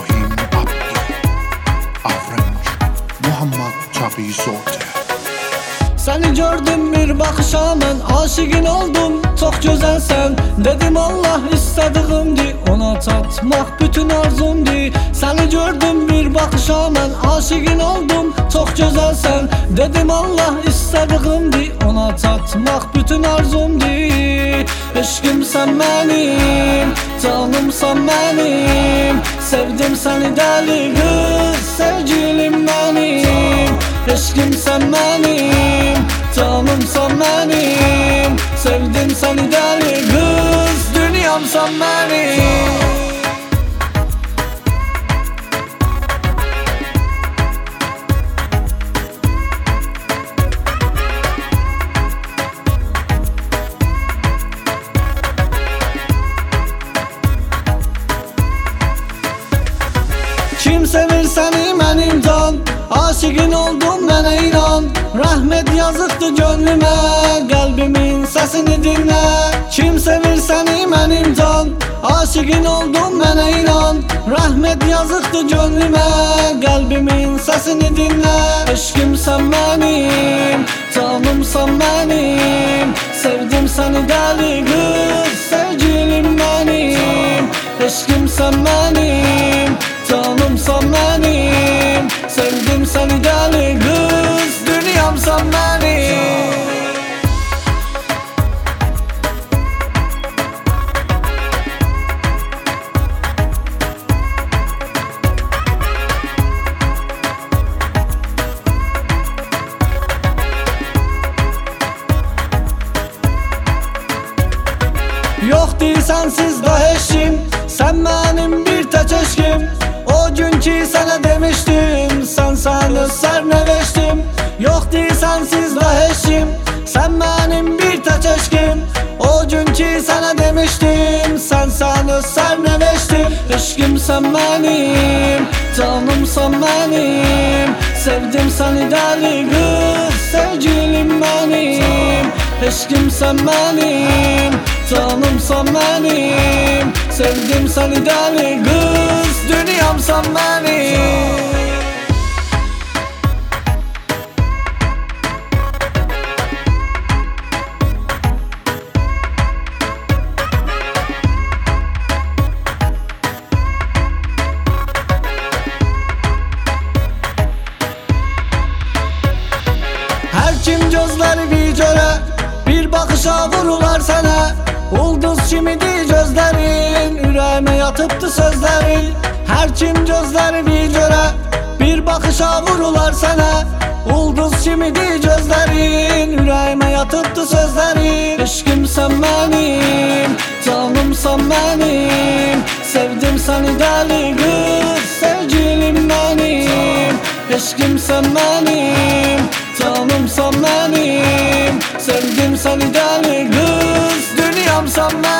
İbrahim Abdi Avrenç Muhammed Çabi Sote. Seni gördüm bir bakışa ben aşıkın oldum. Çok güzelsen dedim Allah istediğimdi, ona tatmak bütün arzumdu. Seni gördüm bir bakışa ben aşıkın oldum. Çok güzelsen dedim Allah istediğimdi, ona tatmak bütün arzumdu. Eşkim sen benim, canımsan benim. Sevdim seni deli kız, sevgilim benim. Eşkim sen benim, canımsan benim. Sevdim seni deli kız, dünyamsan benim. Kim sevir seni benim can, aşıkın oldum bana inan. Rahmet yazıktı gönlüme, kalbimin sesini dinle. Kim sevir seni benim can, aşıkın oldum bana inan. Rahmet yazıktı gönlüme, kalbimin sesini dinle. Eşkim sen benim, canımsan benim. Sevdim seni deli kız, sevgilim benim. Eşkim sen benim, canımsan benim. Sevdim seni deli kız, dünyamsan benim. Yoktu sensiz da eşim, sen benim bir tek eşkim. O gün ki sana demiştim, sen özserneveştim. Yoktu sensiz da eşim, sen benim bir tek eşkim. O gün ki sana demiştim, sen özserneveştim. Eşkim sen benim, canımsan benim. Sevdim seni deli kız, sevgilim benim. Eşkim sen benim, canımsan benim. Sevdim seni deli kız, dünyamsan benim. Her kim gözleri bir göre, bir bakışa vurular sana. Ulduz kimidi gözlerin, yüreğime yatıptı sözlerin. Her kim gözleri bir göre, bir bakışa vurular sana. Ulduz kimidi gözlerin, yüreğime yatıptı sözlerin. Eşkim sen benim, canımsan benim. Sevdim seni deli kız, sevgilim benim. Eşkim sen benim, canımsan benim. Sevdim seni deli kız, dünyamsan benim.